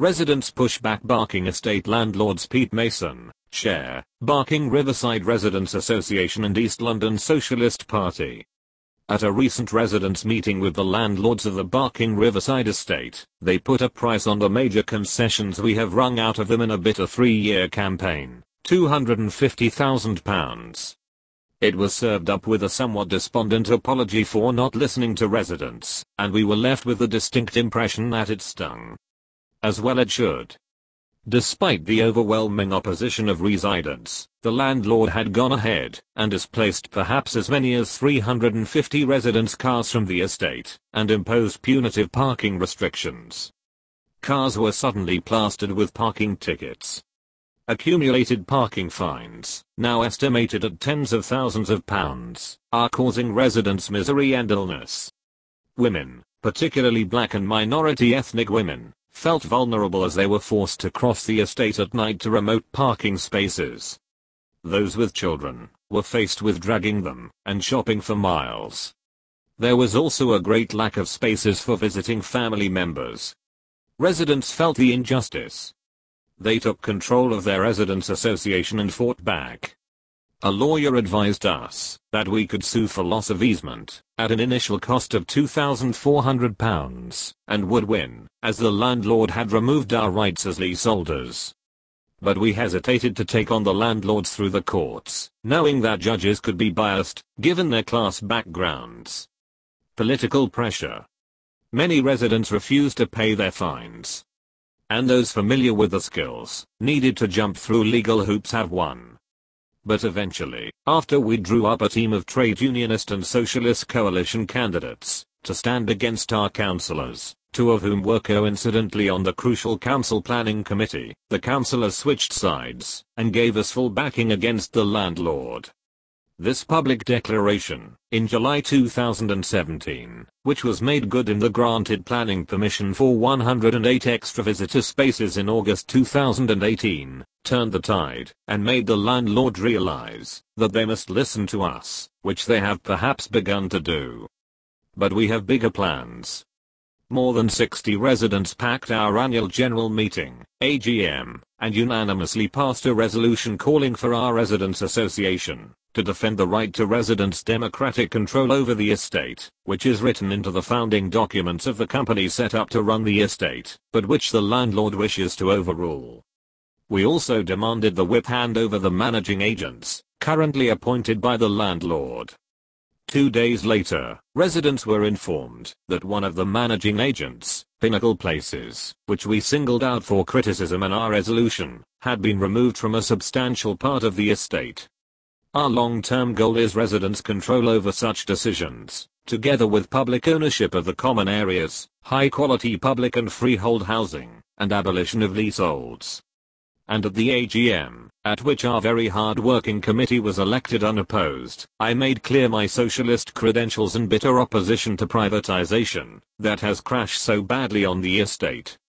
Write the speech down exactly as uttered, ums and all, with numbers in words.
Residents push back Barking Estate landlords. Pete Mason, Chair, Barking Riverside Residents Association and East London Socialist Party. At a recent residents' meeting with the landlords of the Barking Riverside estate, they put a price on the major concessions we have wrung out of them in a bitter three-year campaign, two hundred fifty thousand pounds. It was served up with a somewhat despondent apology for not listening to residents, and we were left with the distinct impression that it stung. As well it should. Despite the overwhelming opposition of residents, the landlord had gone ahead and displaced perhaps as many as three hundred fifty residents' cars from the estate and imposed punitive parking restrictions. Cars were suddenly plastered with parking tickets. Accumulated parking fines, now estimated at tens of thousands of pounds, are causing residents misery and illness. Women, particularly black and minority ethnic women, felt vulnerable as they were forced to cross the estate at night to remote parking spaces. Those with children were faced with dragging them and shopping for miles. There was also a great lack of spaces for visiting family members. Residents felt the injustice. They took control of their residents' association and fought back. A lawyer advised us that we could sue for loss of easement at an initial cost of two thousand four hundred pounds and would win, as the landlord had removed our rights as leaseholders. But we hesitated to take on the landlords through the courts, knowing that judges could be biased, given their class backgrounds. Political pressure. Many residents refused to pay their fines. And those familiar with the skills needed to jump through legal hoops have won. But eventually, after we drew up a team of trade unionist and socialist coalition candidates to stand against our councillors, two of whom were coincidentally on the crucial council planning committee, the councillors switched sides and gave us full backing against the landlord. This public declaration, in July two thousand seventeen, which was made good in the granted planning permission for one hundred eight extra visitor spaces in August two thousand eighteen, turned the tide and made the landlord realize that they must listen to us, which they have perhaps begun to do. But we have bigger plans. More than sixty residents packed our annual general meeting, A G M, and unanimously passed a resolution calling for our residents' association to defend the right to residents' democratic control over the estate, which is written into the founding documents of the company set up to run the estate, but which the landlord wishes to overrule. We also demanded the whip hand over the managing agents, currently appointed by the landlord. Two days later, residents were informed that one of the managing agents, Pinnacle Places, which we singled out for criticism in our resolution, had been removed from a substantial part of the estate. Our long-term goal is residents' control over such decisions, together with public ownership of the common areas, high-quality public and freehold housing, and abolition of leaseholds. And at the A G M, at which our very hard-working committee was elected unopposed, I made clear my socialist credentials and bitter opposition to privatization that has crashed so badly on the estate.